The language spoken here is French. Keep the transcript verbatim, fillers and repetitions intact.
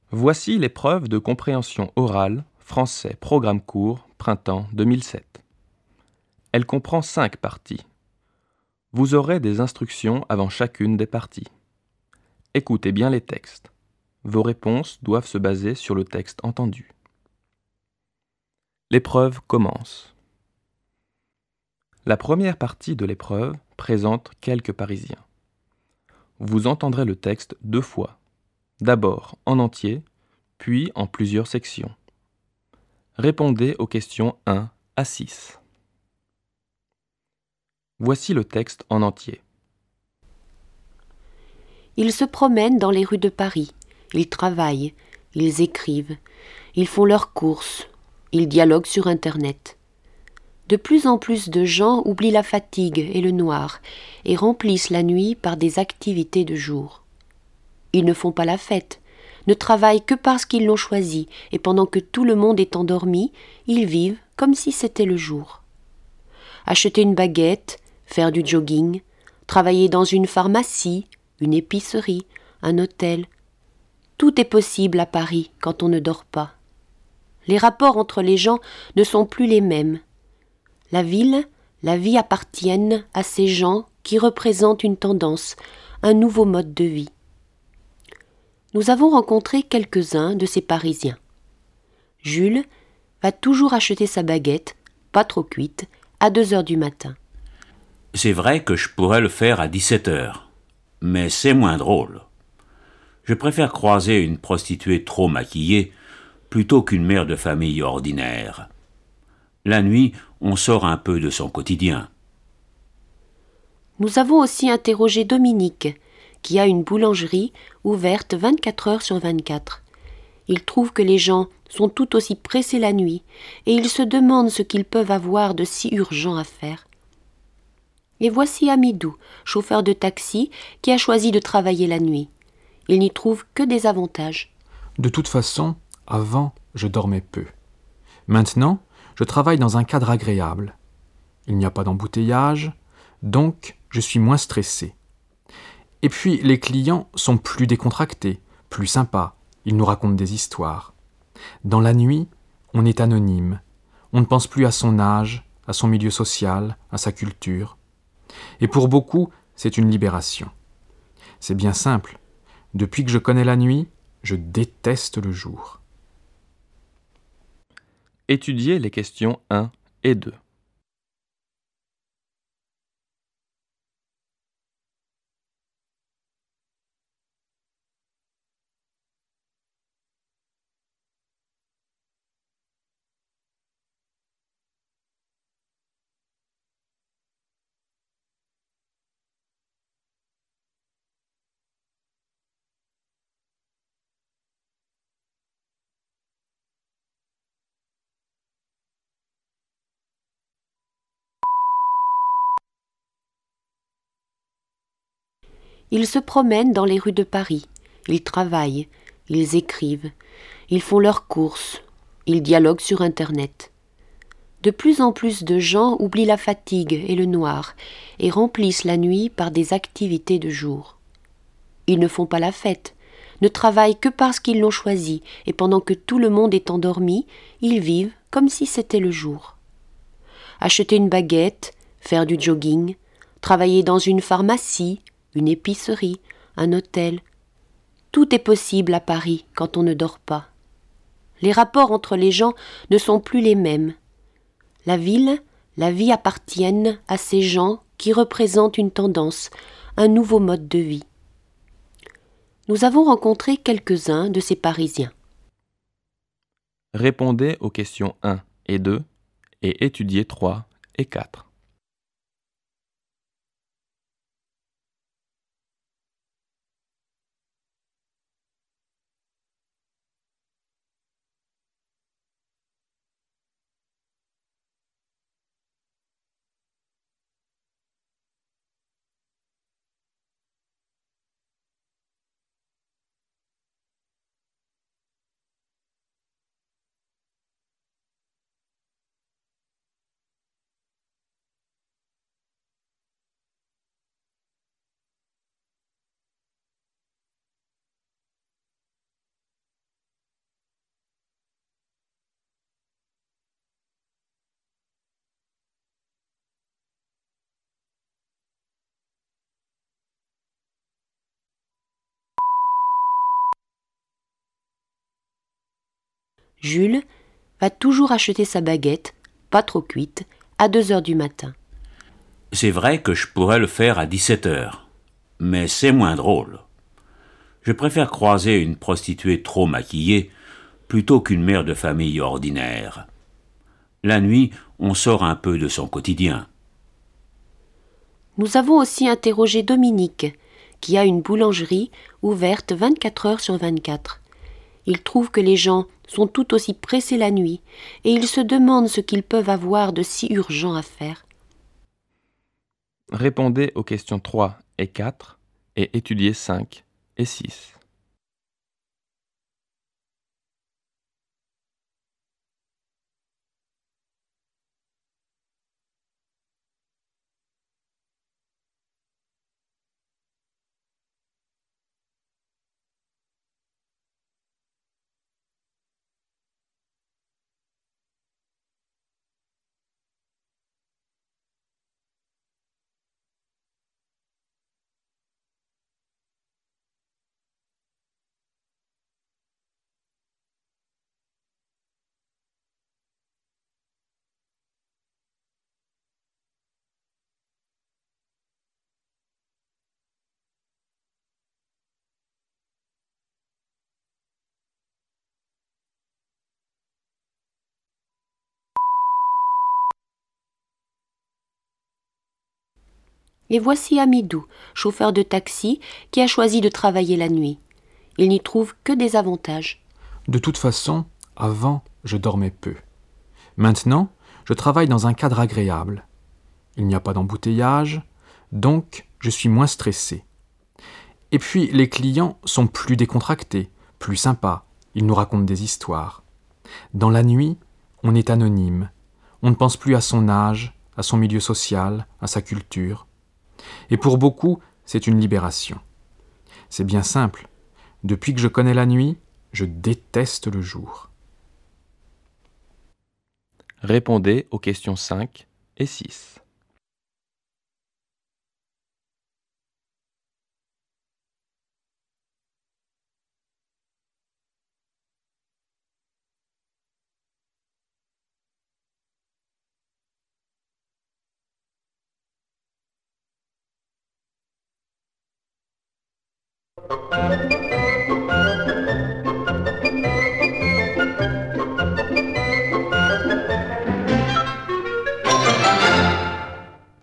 Voici l'épreuve de compréhension orale, français, programme court, printemps deux mille sept. Elle comprend cinq parties. Vous aurez des instructions avant chacune des parties. Écoutez bien les textes. Vos réponses doivent se baser sur le texte entendu. L'épreuve commence. La première partie de l'épreuve présente quelques Parisiens. Vous entendrez le texte deux fois, d'abord en entier, puis en plusieurs sections. Répondez aux questions un à six. Voici le texte en entier. Ils se promènent dans les rues de Paris, ils travaillent, ils écrivent, ils font leurs courses, ils dialoguent sur Internet. De plus en plus de gens oublient la fatigue et le noir et remplissent la nuit par des activités de jour. Ils ne font pas la fête, ne travaillent que parce qu'ils l'ont choisi et pendant que tout le monde est endormi, ils vivent comme si c'était le jour. Acheter une baguette, faire du jogging, travailler dans une pharmacie, une épicerie, un hôtel. Tout est possible à Paris quand on ne dort pas. Les rapports entre les gens ne sont plus les mêmes. La ville, la vie appartiennent à ces gens qui représentent une tendance, un nouveau mode de vie. Nous avons rencontré quelques-uns de ces Parisiens. Jules va toujours acheter sa baguette, pas trop cuite, à deux heures du matin. C'est vrai que je pourrais le faire à dix-sept heures, mais c'est moins drôle. Je préfère croiser une prostituée trop maquillée plutôt qu'une mère de famille ordinaire. La nuit, on sort un peu de son quotidien. Nous avons aussi interrogé Dominique, qui a une boulangerie ouverte vingt-quatre heures sur vingt-quatre. Il trouve que les gens sont tout aussi pressés la nuit et il se demande ce qu'ils peuvent avoir de si urgent à faire. Et voici Amidou, chauffeur de taxi, qui a choisi de travailler la nuit. Il n'y trouve que des avantages. De toute façon, avant, je dormais peu. Maintenant, je travaille dans un cadre agréable. Il n'y a pas d'embouteillage, donc je suis moins stressé. Et puis, les clients sont plus décontractés, plus sympas. Ils nous racontent des histoires. Dans la nuit, on est anonyme. On ne pense plus à son âge, à son milieu social, à sa culture. Et pour beaucoup, c'est une libération. C'est bien simple. Depuis que je connais la nuit, je déteste le jour. Étudiez les questions un et deux. Ils se promènent dans les rues de Paris, ils travaillent, ils écrivent, ils font leurs courses, ils dialoguent sur Internet. De plus en plus de gens oublient la fatigue et le noir et remplissent la nuit par des activités de jour. Ils ne font pas la fête, ne travaillent que parce qu'ils l'ont choisi et pendant que tout le monde est endormi, ils vivent comme si c'était le jour. Acheter une baguette, faire du jogging, travailler dans une pharmacie, une épicerie, un hôtel. Tout est possible à Paris quand on ne dort pas. Les rapports entre les gens ne sont plus les mêmes. La ville, la vie appartiennent à ces gens qui représentent une tendance, un nouveau mode de vie. Nous avons rencontré quelques-uns de ces Parisiens. Répondez aux questions un et deux et étudiez trois et quatre. Jules va toujours acheter sa baguette, pas trop cuite, à deux heures du matin. C'est vrai que je pourrais le faire à dix-sept heures, mais c'est moins drôle. Je préfère croiser une prostituée trop maquillée plutôt qu'une mère de famille ordinaire. La nuit, on sort un peu de son quotidien. Nous avons aussi interrogé Dominique, qui a une boulangerie ouverte vingt-quatre heures sur vingt-quatre. Il trouve que les gens sont tout aussi pressés la nuit et il se demande ce qu'ils peuvent avoir de si urgent à faire. Répondez aux questions trois et quatre et étudiez cinq et six. Et voici Amidou, chauffeur de taxi, qui a choisi de travailler la nuit. Il n'y trouve que des avantages. De toute façon, avant, je dormais peu. Maintenant, je travaille dans un cadre agréable. Il n'y a pas d'embouteillage, donc je suis moins stressé. Et puis, les clients sont plus décontractés, plus sympas, ils nous racontent des histoires. Dans la nuit, on est anonyme. On ne pense plus à son âge, à son milieu social, à sa culture. Et pour beaucoup, c'est une libération. C'est bien simple. Depuis que je connais la nuit, je déteste le jour. Répondez aux questions cinq et six.